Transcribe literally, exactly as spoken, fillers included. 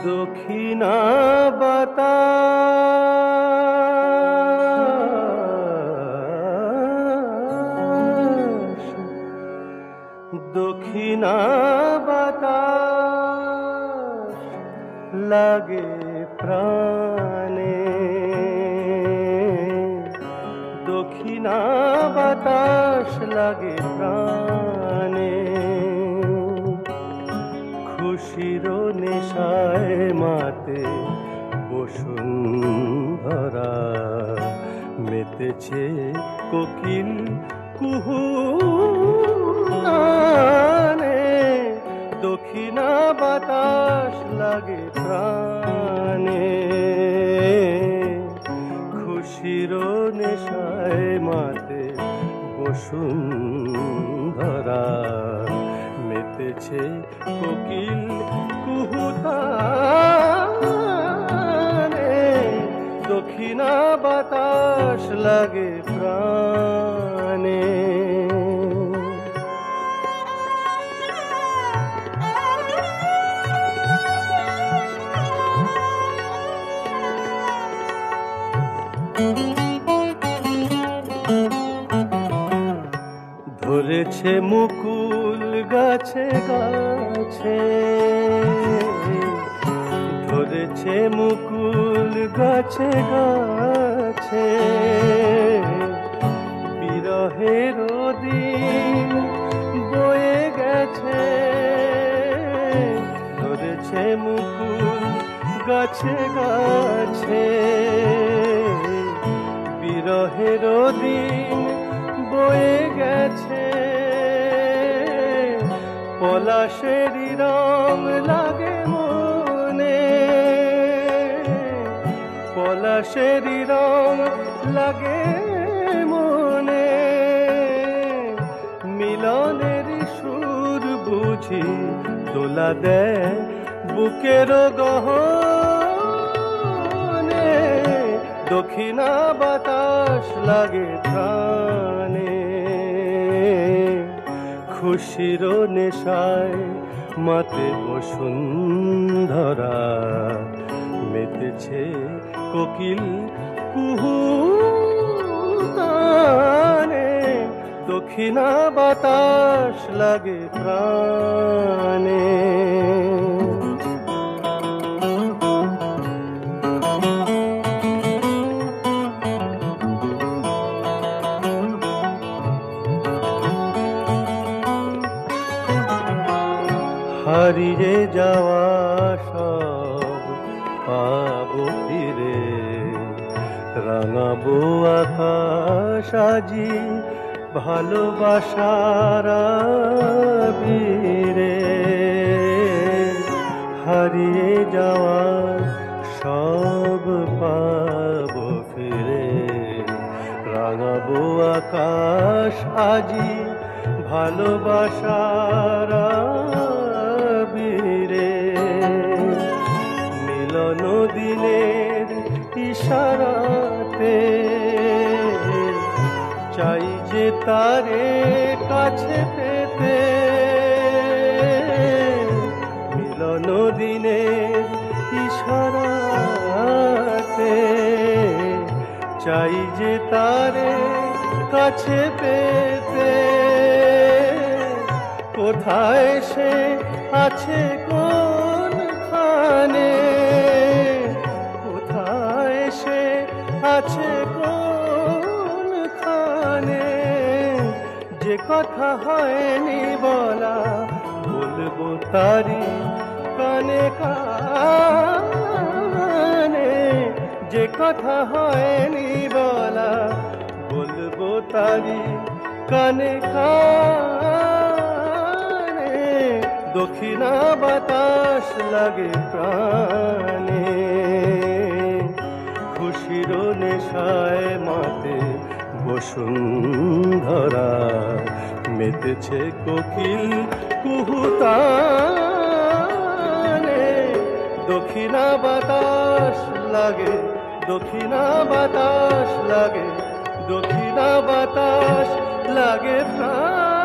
দক্ষিণা বাতাস দক্ষিণা বাতাস লাগে প্রাণে দক্ষিণা বাতাস লাগে প্রাণে খুশির নেশায় মাতে বসুন্ধরা মেতেছে কোকিল কুহু গানে দক্ষিণা বাতাস লাগে প্রাণে খুশির নেশায় মাতে বসুন্ধরা মেতেছে কোকিল কুহুতানে দক্ষিণা বাতাস লাগে প্রাণে ধরেছে মুকুল গাছে গাছে ধরেছে মুকুল গাছে গাছে বিরহের দিন বয়ে গেছে ধরেছে মুকুল গাছে গাছে বিরহের দিন বয়ে গেছে পলাশেরই রং লাগে মনে পলাশেরই রং লাগে মনে মিলনেরই সুর বুঝি দোলা দেয় বুকের গহনে দক্ষিণা বাতাস লাগে প্রাণে খুশির নেশায় মাতে বসুন্ধরা মেতেছে কোকিল কুহু গানে দক্ষিণা বাতাস লাগে প্রাণে হারিয়ে যাওয়া সব পাবো ফিরে রাঙাবো আকাশ আজি ভালোবাসার বীরে হারিয়ে যাওয়া সব পাবো ফিরে রাঙাবো আকাশ আজি ভালোবাসার মিলন দিনের ইশারাতে চাই যে তারে কাছে পেতে মিলন দিনের ইশারাতে চাই যে তারে কাছে পেতে কোথায় সে আছে কোনখানে কোথায় সে আছে কোনখানে যে কথা হয়নি বলা বলবো তারি কানে কানে যে কথা হয়নি বলা বলবো তারি কানে কানে দক্ষিণা বাতাস লাগে প্রাণে খুশির নেশায় মাতে বসুন্ধরা মেতেছে কোকিল কুহুতানে দক্ষিণা বাতাস লাগে দক্ষিণা বাতাস লাগে দক্ষিণা বাতাস লাগে প্রাণ